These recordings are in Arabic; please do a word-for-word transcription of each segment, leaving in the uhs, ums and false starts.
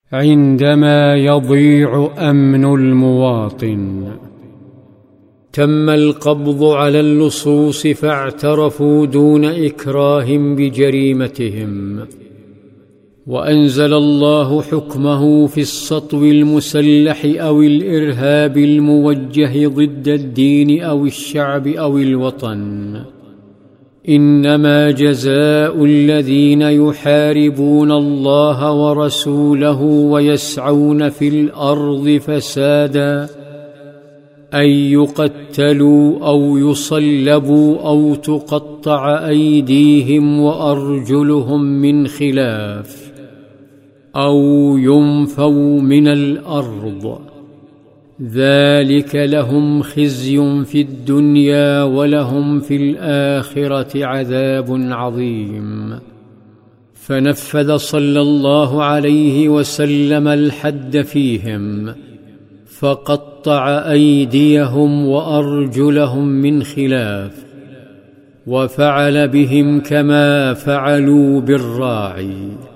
عندما يضيع أمن المواطن. تم القبض على اللصوص فاعترفوا دون إكراه بجريمتهم، وأنزل الله حكمه في السطو المسلح أو الإرهاب الموجه ضد الدين أو الشعب أو الوطن. إنما جزاء الذين يحاربون الله ورسوله ويسعون في الأرض فسادا أن يقتلوا أو يصلبوا أو تقطع أيديهم وأرجلهم من خلاف أو ينفوا من الأرض، ذلك لهم خزي في الدنيا ولهم في الآخرة عذاب عظيم. فنفذ صلى الله عليه وسلم الحد فيهم، فقطع أيديهم وأرجلهم من خلاف، وفعل بهم كما فعلوا بالراعي.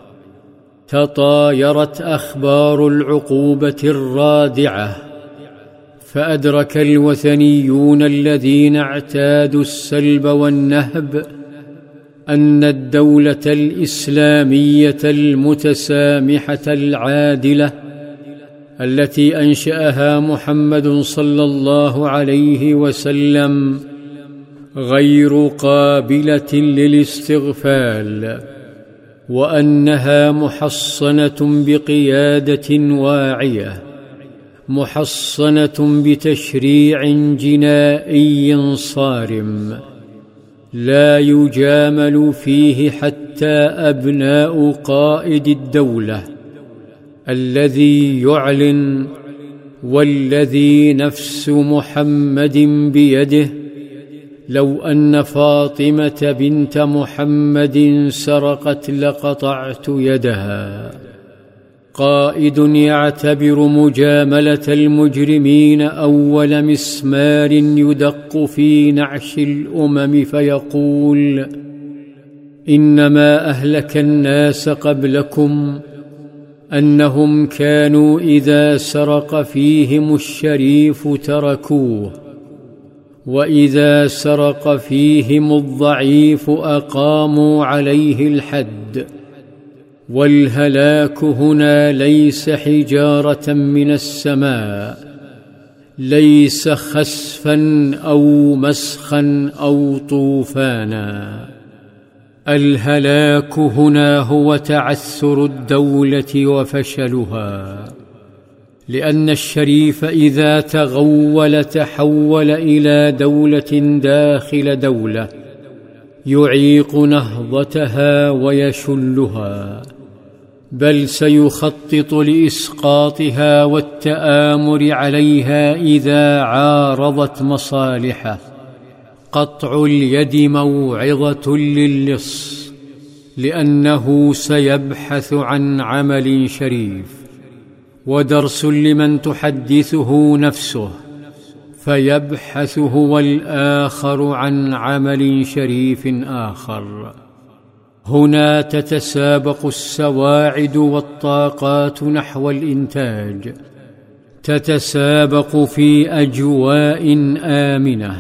تطايرت أخبار العقوبة الرادعة، فأدرك الوثنيون الذين اعتادوا السلب والنهب أن الدولة الإسلامية المتسامحة العادلة التي أنشأها محمد صلى الله عليه وسلم غير قابلة للاستغفال، وأنها محصنة بقيادة واعية، محصنة بتشريع جنائي صارم لا يجامل فيه حتى أبناء قائد الدولة الذي يعلن والذي نفس محمد بيده لو أن فاطمة بنت محمد سرقت لقطعت يدها. قائد يعتبر مجاملة المجرمين أول مسمار يدق في نعش الأمم فيقول: إنما أهلك الناس قبلكم أنهم كانوا إذا سرق فيهم الشريف تركوه، وإذا سرق فيهم الضعيف أقاموا عليه الحد. والهلاك هنا ليس حجارة من السماء، ليس خسفا أو مسخا أو طوفانا. الهلاك هنا هو تعثر الدولة وفشلها، لأن الشريف إذا تغول تحول إلى دولة داخل دولة يعيق نهضتها ويشلها، بل سيخطط لإسقاطها والتآمر عليها إذا عارضت مصالحه. قطع اليد موعظة للص، لأنه سيبحث عن عمل شريف، ودرس لمن تحدثه نفسه، فيبحث هو الآخر عن عمل شريف آخر. هنا تتسابق السواعد والطاقات نحو الإنتاج، تتسابق في أجواء آمنة.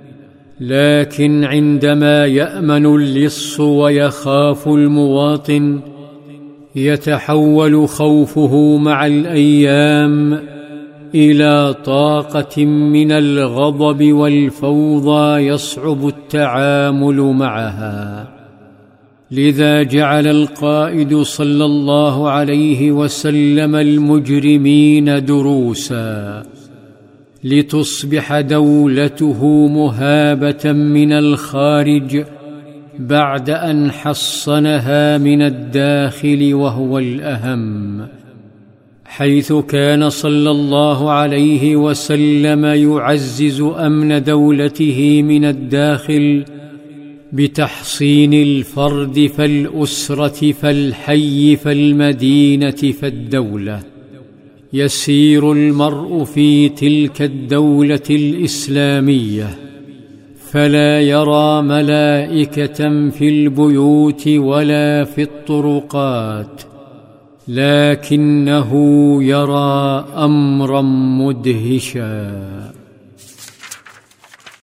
لكن عندما يأمن اللص ويخاف المواطن، يتحول خوفه مع الأيام إلى طاقة من الغضب والفوضى يصعب التعامل معها. لذا جعل القائد صلى الله عليه وسلم المجرمين دروسا، لتصبح دولته مهابة من الخارج بعد أن حصنها من الداخل، وهو الأهم، حيث كان صلى الله عليه وسلم يعزز أمن دولته من الداخل بتحصين الفرد فالأسرة فالحي فالمدينة فالدولة. يسير المرء في تلك الدولة الإسلامية فلا يرى ملائكة في البيوت ولا في الطرقات، لكنه يرى أمرا مدهشا.